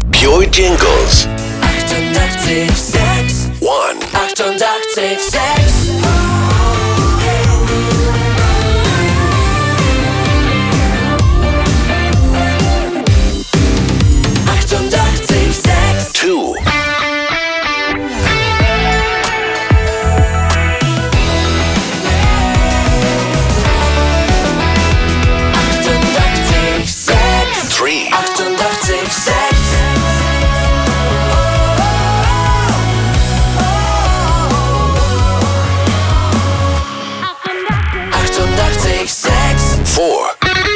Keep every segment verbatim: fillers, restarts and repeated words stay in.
Pure Jingles. achtundachtzig, One. achtundachtzig, sechs. achtundachtzig, sechs. Two. achtundachtzig, sechs. Three. achtundachtzig, sechs. achtundachtzig, sechs. Four.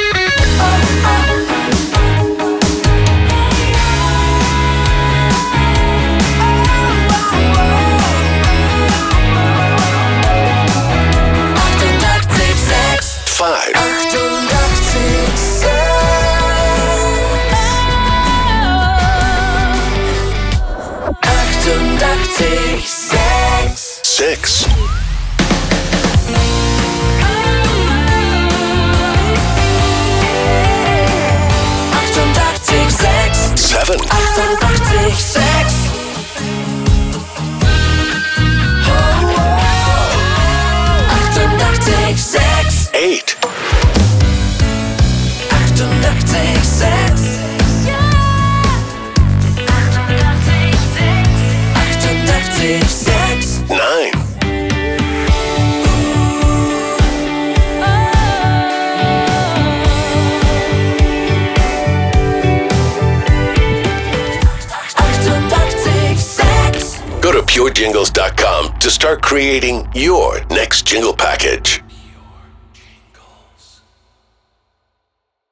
achtundachtzig, sechs. Five. achtundachtzig, sechs. achtundachtzig, sechs. Six. achtundachtzig, sechs. Seven. achtundachtzig, sechs. achtundachtzig, sechs. Eight. achtundachtzig, sechs. achtundachtzig, sechs. Nine. achtundachtzig, sechs. Go to pure jingles dot com to start creating your next jingle package.